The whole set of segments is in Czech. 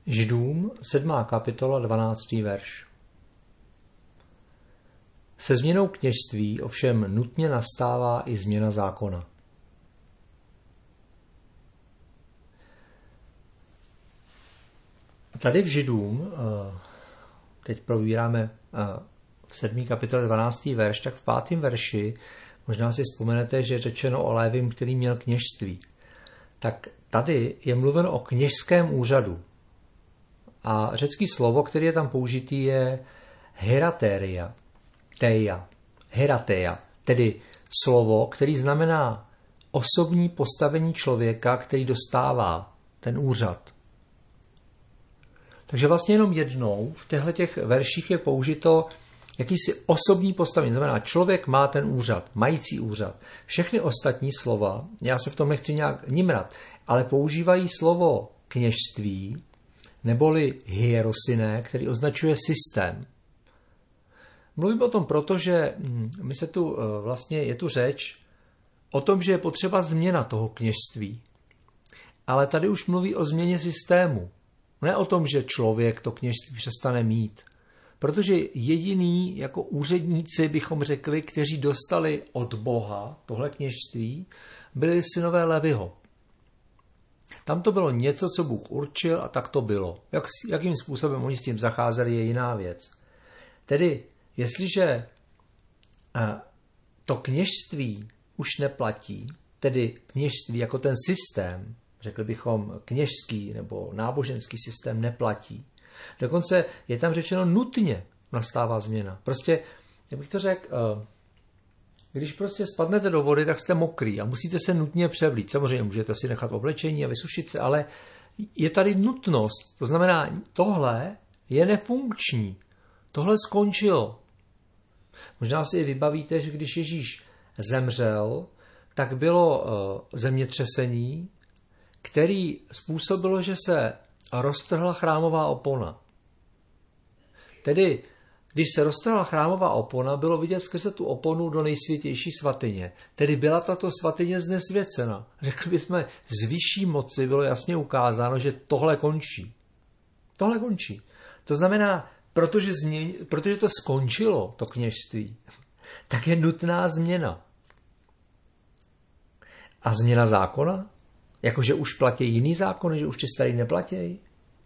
Židům 7. kapitola 12. verš. Se změnou kněžství ovšem nutně nastává i změna zákona. Tady v Židům, teď probíráme v 7. kapitole 12. verš, tak v 5. verši možná si vzpomenete, že je řečeno o Lévim, který měl kněžství. Tak tady je mluveno o kněžském úřadu. A řecký slovo, které je tam použitý, je herateia, tedy slovo, který znamená osobní postavení člověka, který dostává ten úřad. Takže vlastně jenom jednou v těchto verších je použito jakýsi osobní postavení. Znamená, člověk má ten úřad, mající úřad. Všechny ostatní slova, já se v tom nechci nějak nimrat, ale používají slovo kněžství, neboli hierosiné, který označuje systém. Mluvím o tom proto, že je tu řeč o tom, že je potřeba změna toho kněžství. Ale tady už mluví o změně systému. Ne o tom, že člověk to kněžství přestane mít. Protože jediný jako úředníci, bychom řekli, kteří dostali od Boha tohle kněžství, byli synové Leviho. Tam to bylo něco, co Bůh určil a tak to bylo. Jakým způsobem oni s tím zacházeli, je jiná věc. Tedy, jestliže to kněžství už neplatí, tedy kněžství jako ten systém, řekli bychom kněžský nebo náboženský systém neplatí. Dokonce je tam řečeno nutně nastává změna. Prostě, jak bych to řekl, když prostě spadnete do vody, tak jste mokrý a musíte se nutně převlít. Samozřejmě můžete si nechat oblečení a vysušit se, ale je tady nutnost. To znamená, tohle je nefunkční. Tohle skončilo. Možná si vybavíte, že když Ježíš zemřel, tak bylo zemětřesení, který způsobilo, že se roztrhla chrámová opona. Tedy, když se roztrhla chrámová opona, bylo vidět skrze tu oponu do nejsvětější svatyně. Tedy byla tato svatyně znesvěcena. Řekli bychom, z vyšší moci bylo jasně ukázáno, že tohle končí. Tohle končí. To znamená, protože to skončilo, to kněžství, tak je nutná změna. A změna zákona? Jakože už platí jiný zákony, že už ti starý neplatí?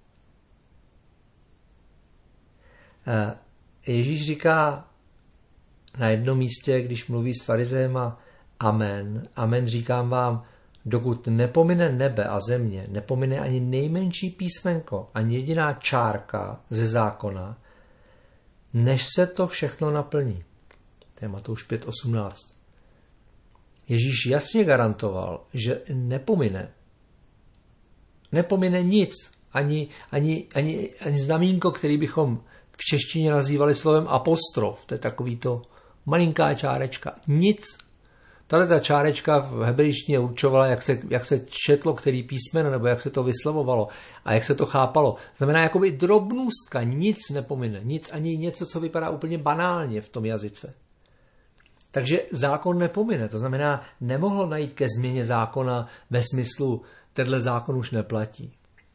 Ježíš říká na jednom místě, když mluví s farizejema, amen, amen říkám vám, dokud nepomine nebe a země, nepomine ani nejmenší písmenko, ani jediná čárka ze zákona, než se to všechno naplní. To je Matouš 5.18. Ježíš jasně garantoval, že nepomine. Nepomine nic, ani znamínko, který bychom v češtině nazývali slovem apostrof. To je takový to malinká čárečka. Nic. Tahle ta čárečka v hebrejštině určovala, jak se četlo který písmeno, nebo jak se to vyslovovalo a jak se to chápalo. Znamená jakoby drobnůstka, nic nepomine. Nic, ani něco, co vypadá úplně banálně v tom jazyce. Takže zákon nepomine. To znamená, nemohlo najít ke změně zákona ve smyslu, tenhle zákon už neplatí.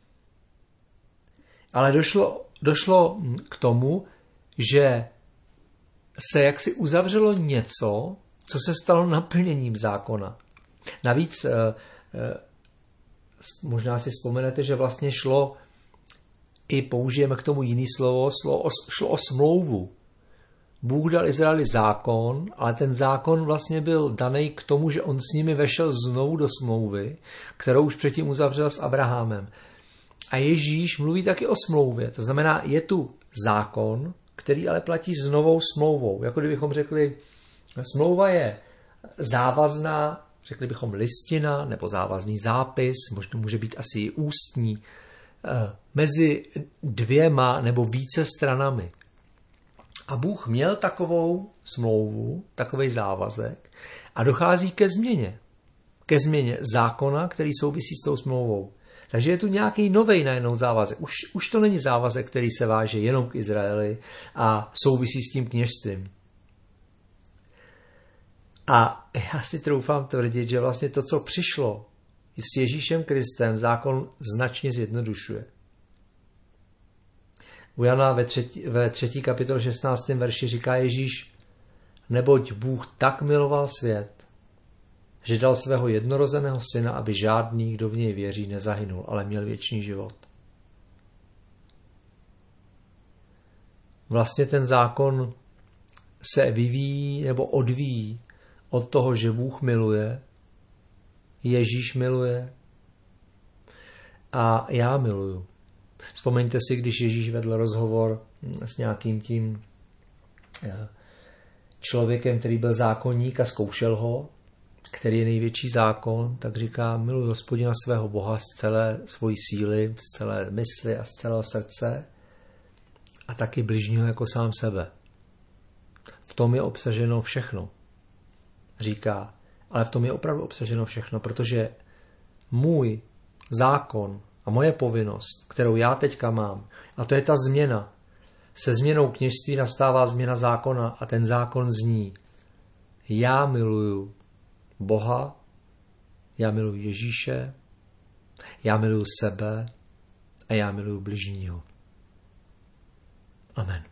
Ale došlo k tomu, že se jaksi uzavřelo něco, co se stalo naplněním zákona. Navíc možná si vzpomenete, že vlastně použijeme k tomu jiný slovo, šlo o smlouvu. Bůh dal Izraeli zákon, ale ten zákon vlastně byl daný k tomu, že on s nimi vešel znovu do smlouvy, kterou už předtím uzavřel s Abrahamem. A Ježíš mluví taky o smlouvě. To znamená, je tu zákon, který ale platí s novou smlouvou. Jako kdybychom řekli, smlouva je závazná, řekli bychom listina nebo závazný zápis, možná může být asi i ústní, mezi dvěma nebo více stranami. A Bůh měl takovou smlouvu, takovej závazek a dochází ke změně. Ke změně zákona, který souvisí s tou smlouvou. Takže je tu nějaký novej najednou závazek. Už to není závazek, který se váže jenom k Izraeli a souvisí s tím kněžstvím. A já si troufám tvrdit, že vlastně to, co přišlo s Ježíšem Kristem, zákon značně zjednodušuje. U Jana ve 3. kapitole 16. verši říká Ježíš: neboť Bůh tak miloval svět, že dal svého jednorozeného syna, aby žádný, kdo v něj věří, nezahynul, ale měl věčný život. Vlastně ten zákon se vyvíjí nebo odvíjí od toho, že Bůh miluje, Ježíš miluje a já miluju. Vzpomeňte si, když Ježíš vedl rozhovor s nějakým tím člověkem, který byl zákonník a zkoušel ho, který je největší zákon, tak říká: miluji Hospodina svého Boha z celé svojí síly, z celé mysli a z celého srdce a taky bližního jako sám sebe. V tom je obsaženo všechno. Říká, ale v tom je opravdu obsaženo všechno, protože můj zákon a moje povinnost, kterou já teďka mám, a to je ta změna. Se změnou kněžství nastává změna zákona a ten zákon zní: já miluju Boha, já miluji Ježíše, já miluji sebe a já miluji bližního. Amen.